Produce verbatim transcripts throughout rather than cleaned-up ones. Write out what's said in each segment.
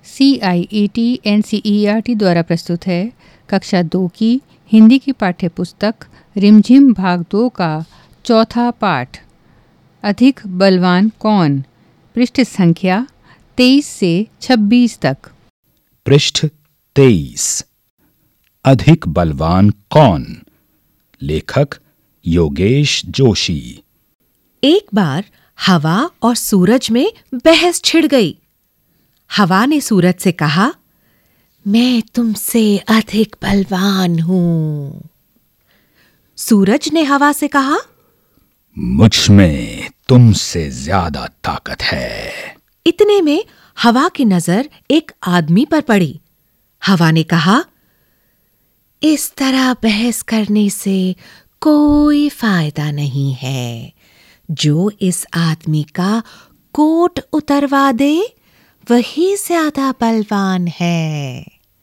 C I E T N C E R T द्वारा प्रस्तुत है कक्षा दो की हिंदी की पाठ्य पुस्तक रिमझिम भाग दो का चौथा पाठ अधिक बलवान कौन, पृष्ठ संख्या तेईस से छब्बीस तक। पृष्ठ तेईस। अधिक बलवान कौन, लेखक योगेश जोशी। एक बार हवा और सूरज में बहस छिड़ गई। हवा ने सूरज से कहा, मैं तुमसे अधिक बलवान हूं। सूरज ने हवा से कहा, मुझ में तुमसे ज्यादा ताकत है। इतने में हवा की नजर एक आदमी पर पड़ी। हवा ने कहा, इस तरह बहस करने से कोई फायदा नहीं है। जो इस आदमी का कोट उतरवा दे वही ज्यादा बलवान है।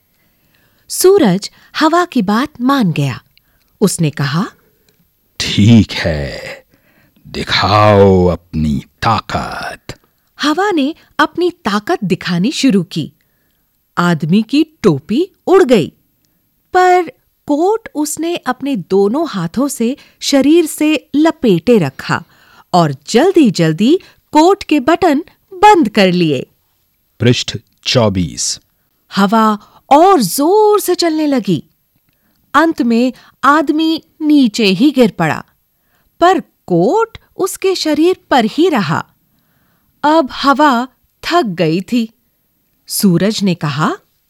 सूरज हवा की बात मान गया। उसने कहा, ठीक है, दिखाओ अपनी ताकत। हवा ने अपनी ताकत दिखानी शुरू की। आदमी की टोपी उड़ गई, पर कोट उसने अपने दोनों हाथों से शरीर से लपेटे रखा और जल्दी जल्दी कोट के बटन बंद कर लिए। पृष्ठ चौबीस। हवा और जोर से चलने लगी। अंत में आदमी नीचे ही गिर पड़ा, पर कोट उसके शरीर पर ही रहा। अब हवा थक गई थी। सूरज ने कहा,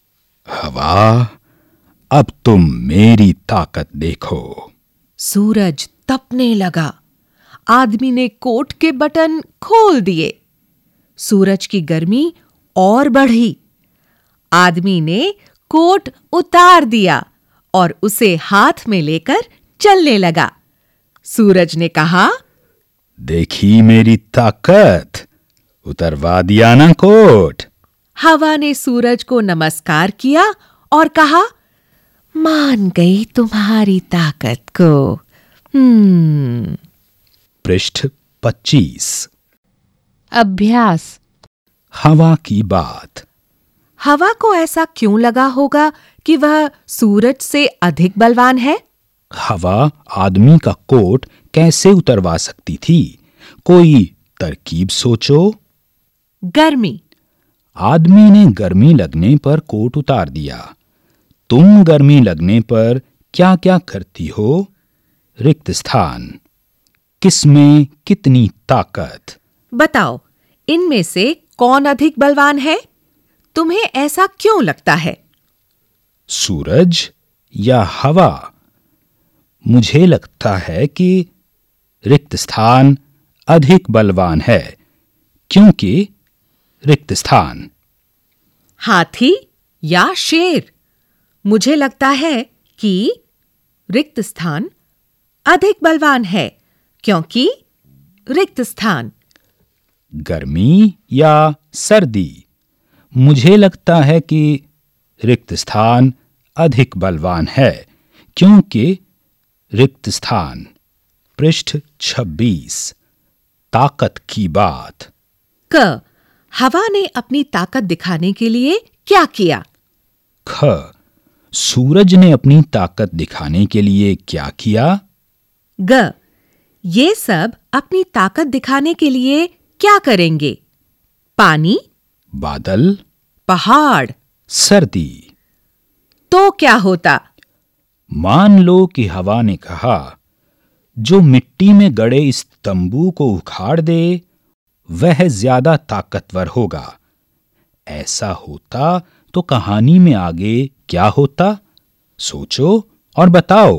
हवा, अब तुम मेरी ताकत देखो। सूरज तपने लगा। आदमी ने कोट के बटन खोल दिए। सूरज की गर्मी और बढ़ी। आदमी ने कोट उतार दिया और उसे हाथ में लेकर चलने लगा। सूरज ने कहा, देखी मेरी ताकत, उतरवा दिया ना कोट। हवा ने सूरज को नमस्कार किया और कहा, मान गई तुम्हारी ताकत को। हम्म पृष्ठ पच्चीस। अभ्यास। हवा की बात। हवा को ऐसा क्यों लगा होगा कि वह सूरज से अधिक बलवान है? हवा आदमी का कोट कैसे उतरवा सकती थी? कोई तरकीब सोचो। गर्मी। आदमी ने गर्मी लगने पर कोट उतार दिया। तुम गर्मी लगने पर क्या क्या करती हो? रिक्त स्थान। किसमें कितनी ताकत? बताओ, इनमें से कौन अधिक बलवान है? तुम्हें ऐसा क्यों लगता है? सूरज या हवा? मुझे लगता है कि रिक्त स्थान अधिक बलवान है, क्योंकि रिक्त स्थान। हाथी या शेर? मुझे लगता है कि रिक्त स्थान अधिक बलवान है, क्योंकि रिक्त स्थान। गर्मी या सर्दी? मुझे लगता है कि रिक्त स्थान अधिक बलवान है, क्योंकि रिक्त स्थान। पृष्ठ छब्बीस। ताकत की बात। क. हवा ने अपनी ताकत दिखाने के लिए क्या किया? ख. सूरज ने अपनी ताकत दिखाने के लिए क्या किया? ग. ये सब अपनी ताकत दिखाने के लिए क्या करेंगे? पानी, बादल, पहाड़, सर्दी। तो क्या होता? मान लो कि हवा ने कहा, जो मिट्टी में गड़े इस तंबू को उखाड़ दे वह ज्यादा ताकतवर होगा। ऐसा होता तो कहानी में आगे क्या होता? सोचो और बताओ।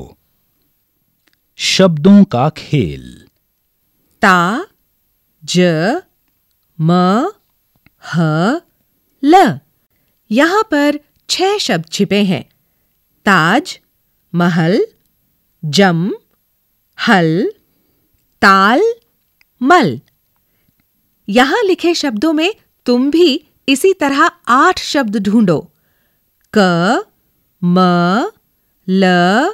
शब्दों का खेल। ता, ज, म, ह, ल। यहां पर छह शब्द छिपे हैं। ताज, महल, जम, हल, ताल, मल। यहां लिखे शब्दों में तुम भी इसी तरह आठ शब्द ढूंढो। क, म, ल,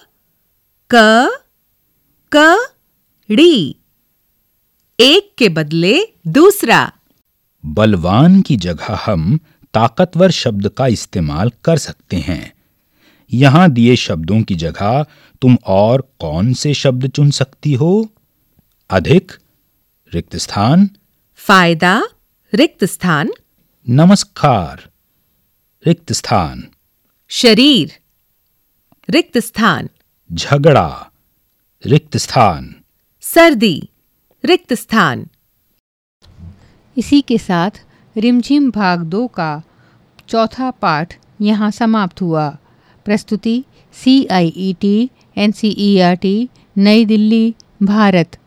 क, क, ड़ी। एक के बदले दूसरा। बलवान की जगह हम ताकतवर शब्द का इस्तेमाल कर सकते हैं। यहां दिए शब्दों की जगह तुम और कौन से शब्द चुन सकती हो? अधिक, रिक्त स्थान। फायदा, रिक्त स्थान। नमस्कार, रिक्त स्थान। शरीर, रिक्त स्थान। झगड़ा, रिक्त स्थान। सर्दी, रिक्त स्थान। इसी के साथ रिमझिम भाग दो का चौथा पाठ यहाँ समाप्त हुआ। प्रस्तुति C I E T N C E R T, Nai Delhi, Bharat.